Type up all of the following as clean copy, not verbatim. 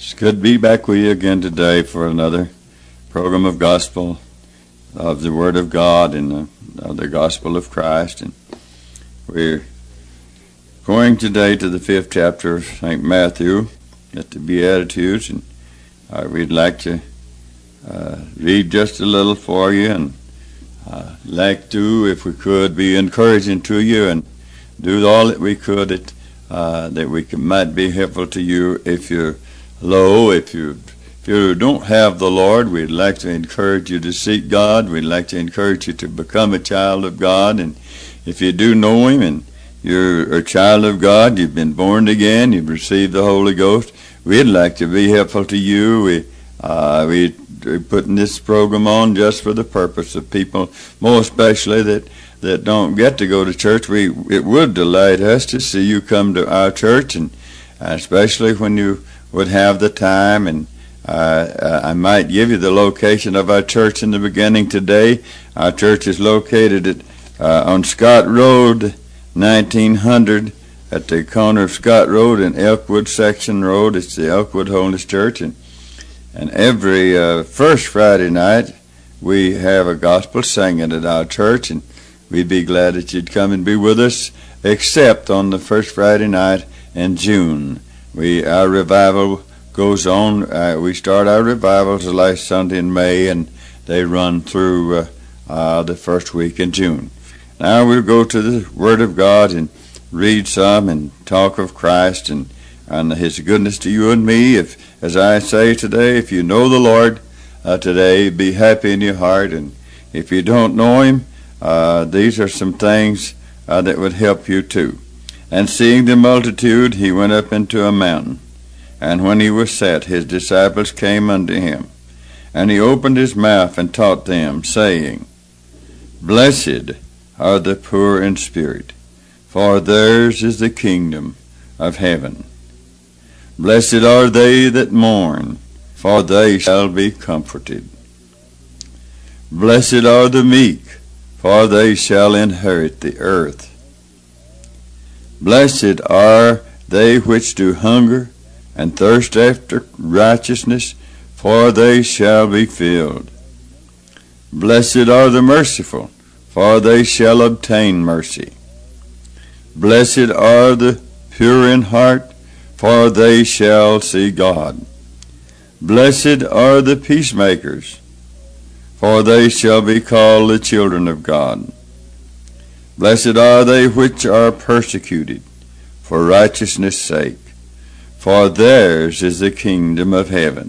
It's good to be back with you again today for another program of gospel, of the Word of God and of the gospel of Christ. And we're going today to the 5th chapter of St. Matthew at the Beatitudes, and we'd like to read just a little for you, and like to, if we could, be encouraging to you and do all that we could that we might be helpful to you. If you're low, if you don't have the Lord, we'd like to encourage you to seek God. We'd like to encourage you to become a child of God. And if you do know Him and you're a child of God, you've been born again, you've received the Holy Ghost, we'd like to be helpful to you. We're putting this program on just for the purpose of people, more especially that don't get to go to church. It would delight us to see you come to our church, and especially when you would have the time. And I might give you the location of our church in the beginning today. Our church is located on Scott Road, 1900, at the corner of Scott Road and Elkwood Section Road. It's the Elkwood Holiness Church, and every first Friday night we have a gospel singing at our church, and we'd be glad that you'd come and be with us, except on the first Friday night in June. Our revival goes on. We start our revivals the last Sunday in May, and they run through the first week in June. Now we'll go to the Word of God and read some and talk of Christ and His goodness to you and me. As I say today, if you know the Lord today, be happy in your heart. And if you don't know Him, these are some things that would help you too. And seeing the multitude, He went up into a mountain. And when He was set, His disciples came unto Him. And He opened His mouth and taught them, saying, Blessed are the poor in spirit, for theirs is the kingdom of heaven. Blessed are they that mourn, for they shall be comforted. Blessed are the meek, for they shall inherit the earth. Blessed are they which do hunger and thirst after righteousness, for they shall be filled. Blessed are the merciful, for they shall obtain mercy. Blessed are the pure in heart, for they shall see God. Blessed are the peacemakers, for they shall be called the children of God. Blessed are they which are persecuted for righteousness' sake, for theirs is the kingdom of heaven.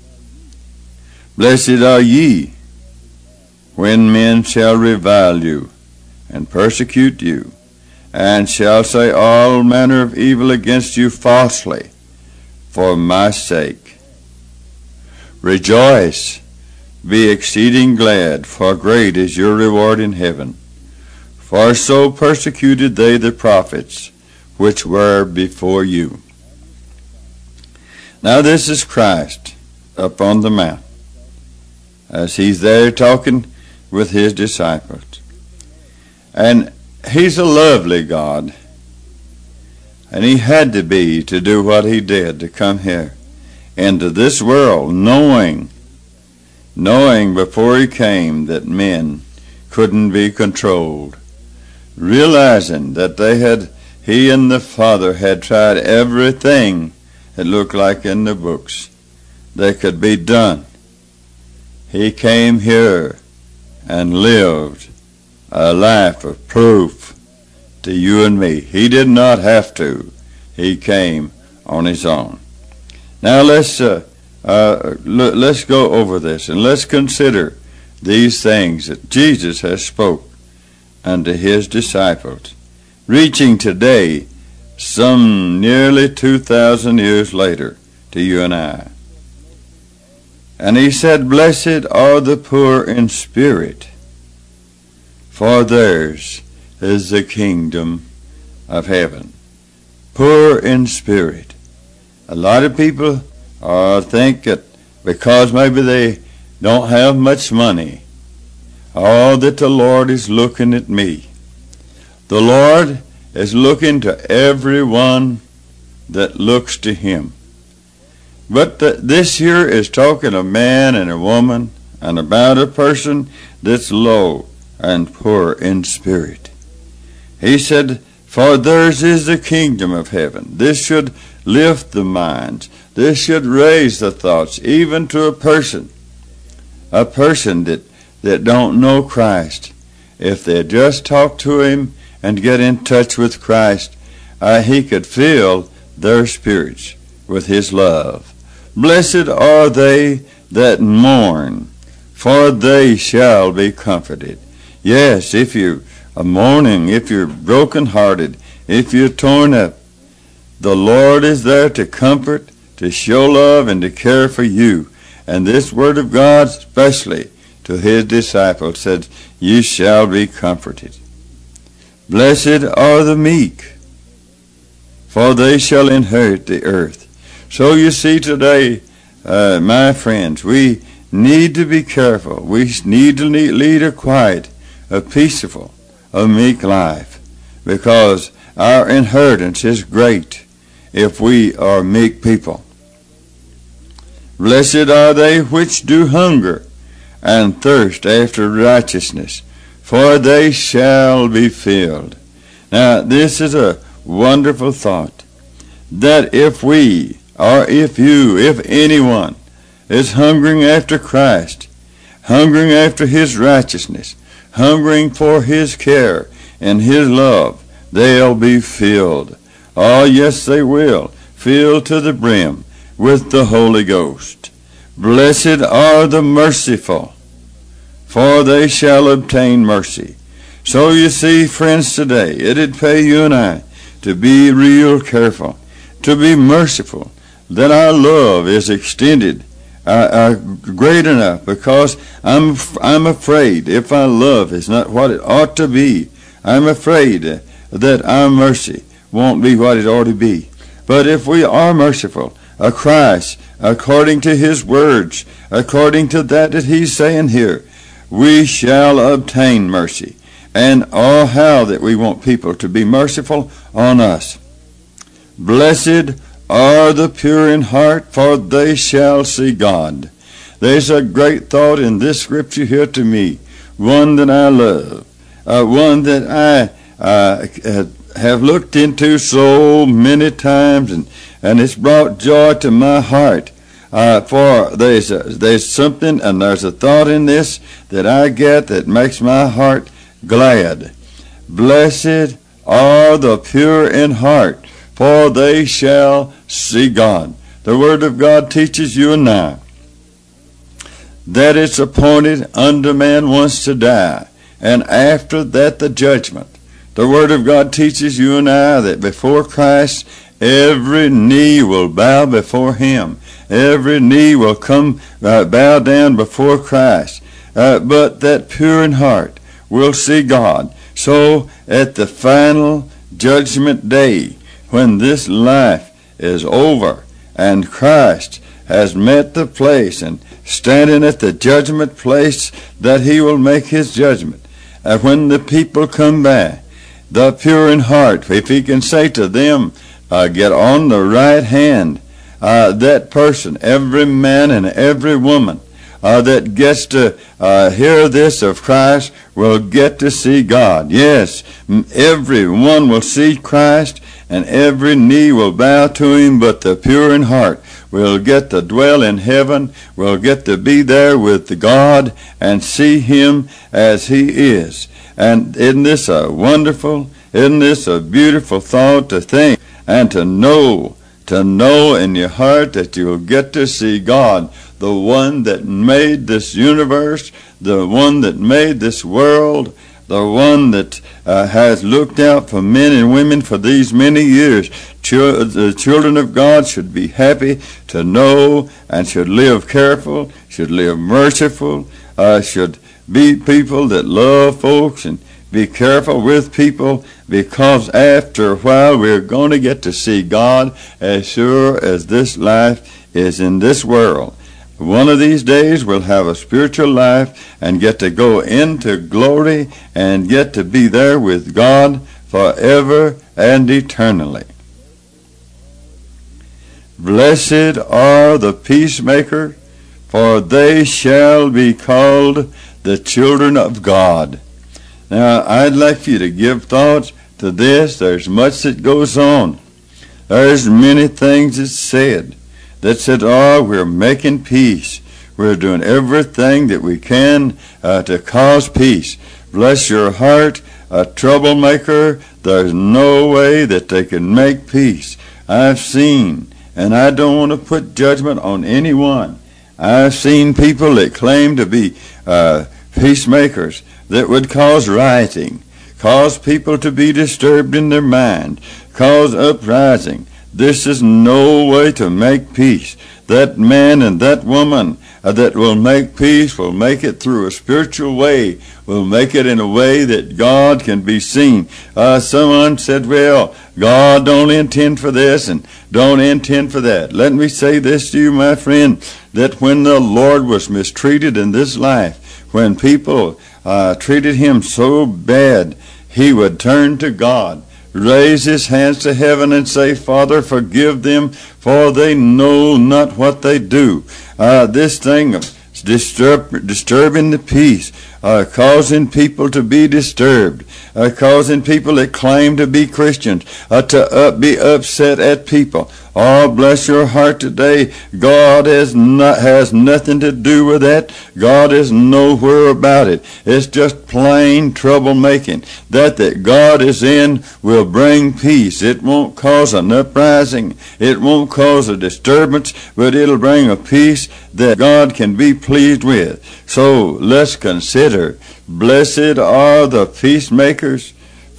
Blessed are ye, when men shall revile you, and persecute you, and shall say all manner of evil against you falsely, for my sake. Rejoice, be exceeding glad, for great is your reward in heaven. For so persecuted they the prophets which were before you. Now this is Christ up on the mount, as He's there talking with His disciples. And He's a lovely God, and He had to be to do what He did, to come here into this world, knowing before He came that men couldn't be controlled, realizing that He and the Father had tried everything that looked like in the books that could be done. He came here and lived a life of proof to you and me. He did not have to. He came on His own. Now let's go over this, and let's consider these things that Jesus has spoke unto His disciples, reaching today some nearly 2,000 years later to you and I. And He said, Blessed are the poor in spirit, for theirs is the kingdom of heaven. Poor in spirit. A lot of people think that because maybe they don't have much money, that the Lord is looking at me. The Lord is looking to everyone that looks to Him. But this here is talking a man and a woman and about a person that's low and poor in spirit. He said, for theirs is the kingdom of heaven. This should lift the minds. This should raise the thoughts, even to a person that don't know Christ. If they just talk to him and get in touch with Christ, he could fill their spirits with his love. Blessed are they that mourn, for they shall be comforted. Yes, if you're mourning, if you're brokenhearted, if you're torn up, the Lord is there to comfort, to show love, and to care for you. And this word of God, especially to his disciples, said, you shall be comforted. Blessed are the meek, for they shall inherit the earth. So you see today, my friends, we need to be careful. We need to lead a quiet, a peaceful, a meek life, because our inheritance is great if we are meek people. Blessed are they which do hunger and thirst after righteousness, for they shall be filled. Now, this is a wonderful thought, that if we, or if you, if anyone is hungering after Christ, hungering after his righteousness, hungering for his care and his love, they'll be filled. Oh, yes, they will. Filled to the brim with the Holy Ghost. Blessed are the merciful, for they shall obtain mercy. So you see, friends, today, it'd pay you and I to be real careful, to be merciful, that our love is extended great enough, because I'm afraid if our love is not what it ought to be, I'm afraid that our mercy won't be what it ought to be. But if we are merciful, Christ, according to his words, according to that he's saying here, we shall obtain mercy. And oh, how that we want people to be merciful on us. Blessed are the pure in heart, for they shall see God. There's a great thought in this scripture here to me, one that I love, one that I have looked into so many times, and it's brought joy to my heart. For there's something, and there's a thought in this that I get that makes my heart glad. Blessed are the pure in heart, for they shall see God. The Word of God teaches you and I that it's appointed unto man once to die, and after that the judgment. The Word of God teaches you and I that before Christ, every knee will bow before him. Every knee will come bow down before Christ. But that pure in heart will see God. So at the final judgment day, when this life is over and Christ has met the place and standing at the judgment place that he will make his judgment, when the people come by, the pure in heart, if he can say to them, get on the right hand, that person, every man and every woman that gets to hear this of Christ will get to see God. Yes, everyone will see Christ and every knee will bow to him, but the pure in heart will get to dwell in heaven, will get to be there with God and see him as he is. And isn't this a wonderful, isn't this a beautiful thought to think and to know in your heart that you'll get to see God, the one that made this universe, the one that made this world, the one that has looked out for men and women for these many years. The children of God should be happy to know and should live careful, should live merciful, should be people that love folks and be careful with people, because after a while we're going to get to see God as sure as this life is in this world. One of these days we'll have a spiritual life and get to go into glory and get to be there with God forever and eternally. Blessed are the peacemakers, for they shall be called the children of God. Now, I'd like for you to give thought to this. There's much that goes on. There's many things that's said. Oh, we're making peace. We're doing everything that we can to cause peace. Bless your heart, a troublemaker, there's no way that they can make peace. I've seen, and I don't want to put judgment on anyone, I've seen people that claim to be peacemakers that would cause rioting, cause people to be disturbed in their mind, cause uprising. This is no way to make peace. That man and that woman that will make peace will make it through a spiritual way, will make it in a way that God can be seen. Someone said, well, God don't intend for this and don't intend for that. Let me say this to you, my friend, that when the Lord was mistreated in this life, when people treated him so bad, he would turn to God, raise his hands to heaven and say, Father, forgive them, for they know not what they do. This thing of disturbing the peace, causing people to be disturbed, causing people that claim to be Christians to be upset at people. Oh, bless your heart today. God has nothing to do with that. God is nowhere about it. It's just plain troublemaking. That God is in will bring peace. It won't cause an uprising. It won't cause a disturbance, but it'll bring a peace that God can be pleased with. So let's consider, blessed are the peacemakers,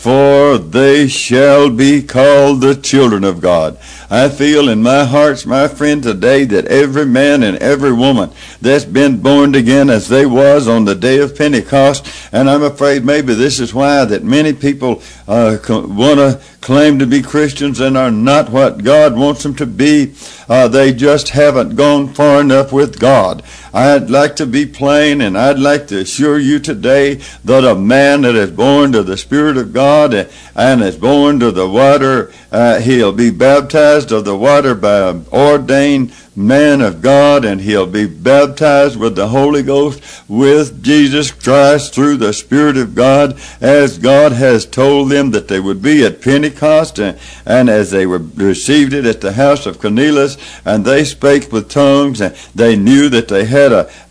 for they shall be called the children of God. I feel in my heart, my friend, today that every man and every woman that's been born again as they was on the day of Pentecost, and I'm afraid maybe this is why that many people want to claim to be Christians and are not what God wants them to be. They just haven't gone far enough with God. I'd like to be plain, and I'd like to assure you today that a man that is born to the Spirit of God and is born to the water, he'll be baptized of the water by an ordained man of God, and he'll be baptized with the Holy Ghost with Jesus Christ through the Spirit of God, as God has told them that they would be at Pentecost, and as they received it at the house of Cornelius, and they spake with tongues, and they knew that they had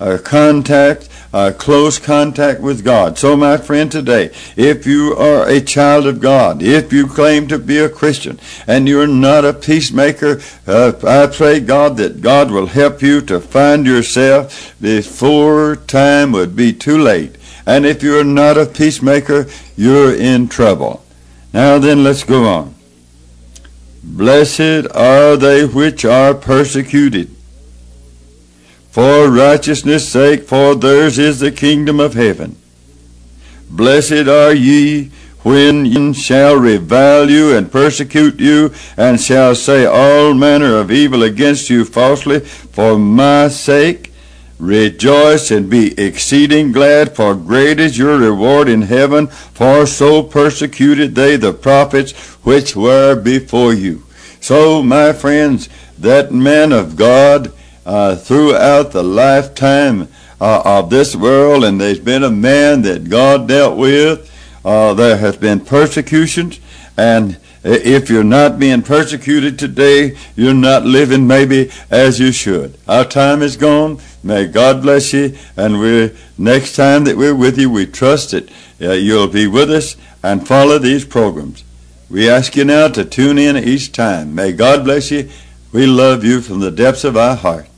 a close contact with God. So, my friend, today, if you are a child of God, if you claim to be a Christian, and you're not a peacemaker, I pray, God, that God will help you to find yourself before time would be too late. And if you're not a peacemaker, you're in trouble. Now then, let's go on. Blessed are they which are persecuted for righteousness' sake, for theirs is the kingdom of heaven. Blessed are ye when ye shall revile you and persecute you, and shall say all manner of evil against you falsely for my sake. Rejoice and be exceeding glad, for great is your reward in heaven, for so persecuted they the prophets which were before you. So, my friends, that man of God, throughout the lifetime of this world, and there's been a man that God dealt with, there has been persecutions, and if you're not being persecuted today, you're not living maybe as you should. Our time is gone. May God bless you, and next time that we're with you, we trust that you'll be with us and follow these programs. We ask you now to tune in each time. May God bless you. We love you from the depths of our heart.